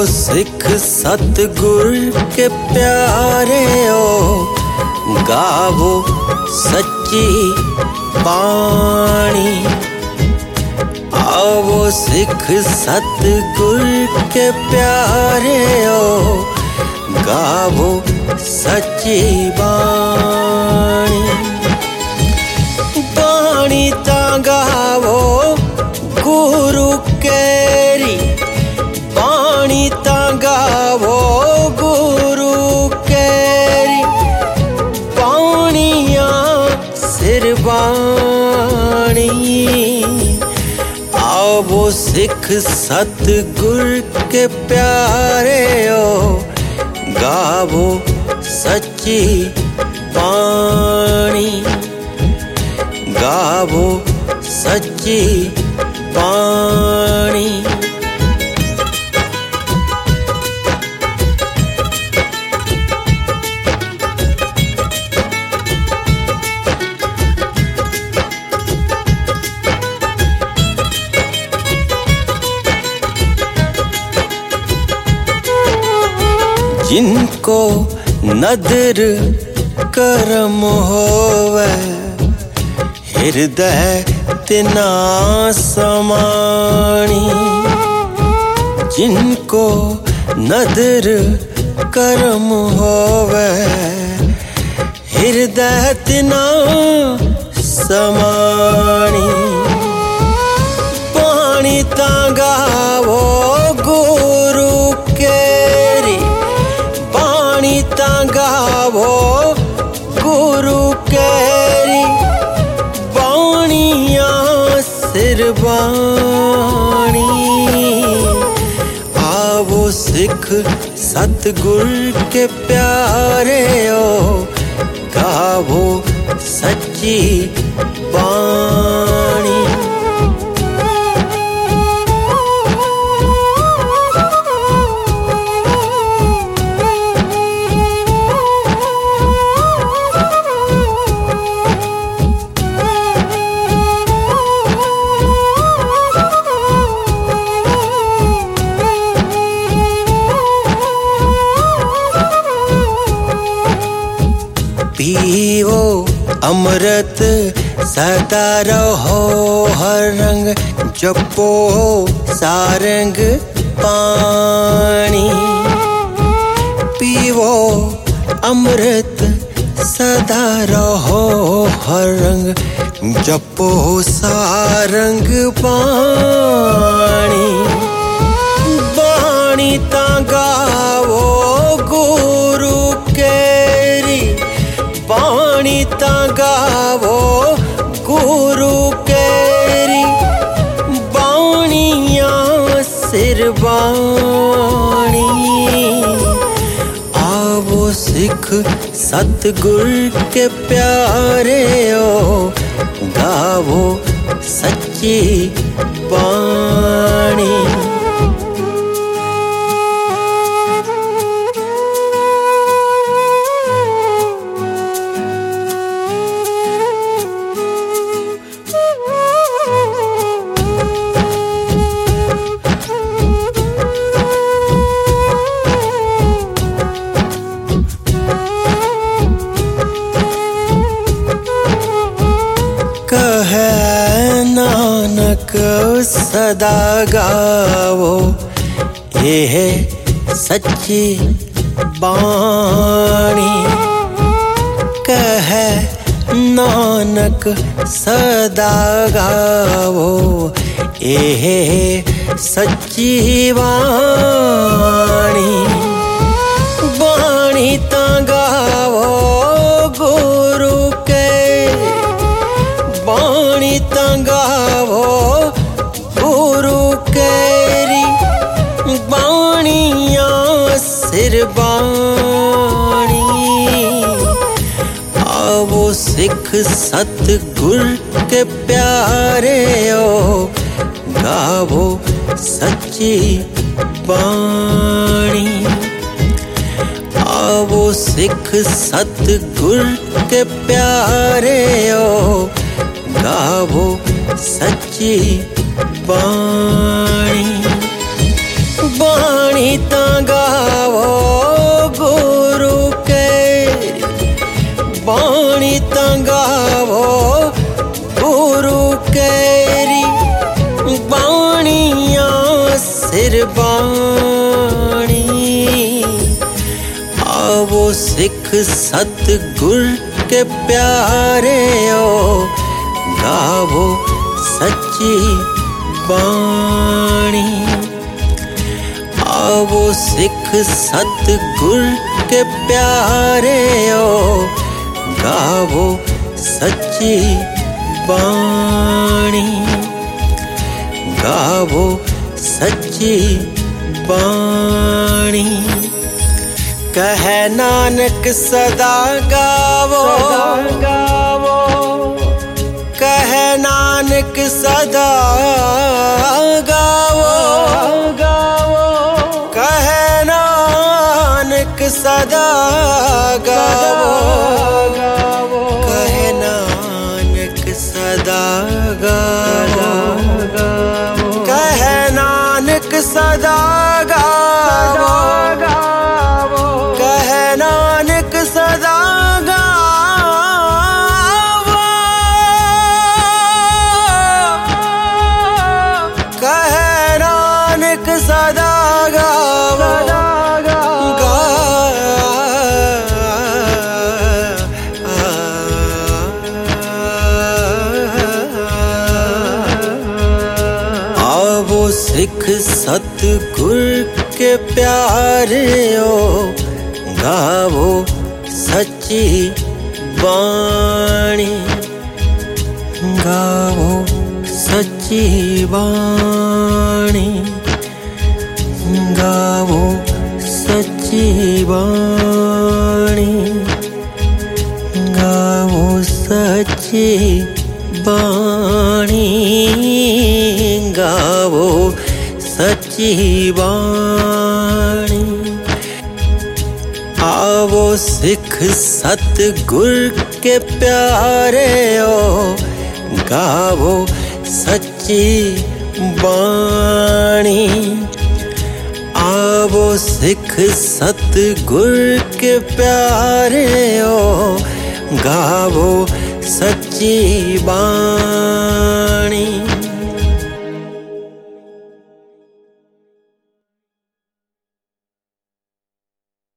सिख सतगुर के प्यारे ओ गावो सच्ची बाणी। आवो सिख सतगुर के प्यारे ओ गावो सच्ची बाणी। बाणी ता गावो गुरु केरी, बाणी ता गावो गुरु केरी। बाणिया सिर बाणी आवो सिख सतगुर के प्यारे ओ गावो सच्ची बाणी। गावो सच्ची बाणी। जिनको नदर करम होवे हृदय तिना समाणी। जिनको नदर करम होवे हृदय तिना समाणी। बाणी ता गावो गुरु केरी, बाणी ता गावो गुरु केरी। बाणिया सिर बाणी आवो सिख सतगुर के प्यारे ओ गावो सच्ची बाणी। पीवो अमृत सदा रहो हर रंग, जपो सारंग पानी। पीवो अमृत सदा रहो हर रंग, जपो सारंग पानी। बाणी ता गावो गुरु केरी, बाणी ता गावो गुरु केरी। बाणिया सिर बाणी आवो सिख सतगुर के प्यारे ओ गावो सच्ची बाणी। कहे नानक सदा गावो ये सच्ची बाणी। कहे नानक सदा गावो ये सच्ची बाणी। बाणी ता गावो गुरु के, बाणी ता गावो गुरु केरी। बाणिया सिर बाणी आवो सिख सतगुर के प्यारे ओ गावो सच्ची बाणी। आवो सिख सतगुर के प्यारे ओ गावो सच्ची बाणी। बाणी तां गावो गुरु केरी, बाणी तां गावो गुरु केरी, बाणिया सिर बाणी। आवो सिख सतगुर के प्यारे ओ, गावो सच्ची बाणी। आवो सिख सतगुर के प्यारे ओ, गावो सच्ची बाणी, गावो सच्ची बाणी। कहे नानक सदा गावो, गावो, कहे नानक सदा गावो, गावो, कहे नानक सदा गावो, गावो, कहे नानक सदा गावो, गावो, कहे नानक सदा गावो, कहे नानक सदा गावो, कहे नानक सदा गावो, आवो सिख सतगुर के प्यारे ओ, गावो सच्ची बाणी, गावो सच्ची बाणी, गावो सच्ची बाणी, गावो सच्ची बाणी, गावो सच्ची बाणी। आवो सिख सतगुर के प्यारे ओ, गावो सच्ची बाणी। आवो सिख सतगुर के प्यारे ओ, गावो सच्ची बाणी।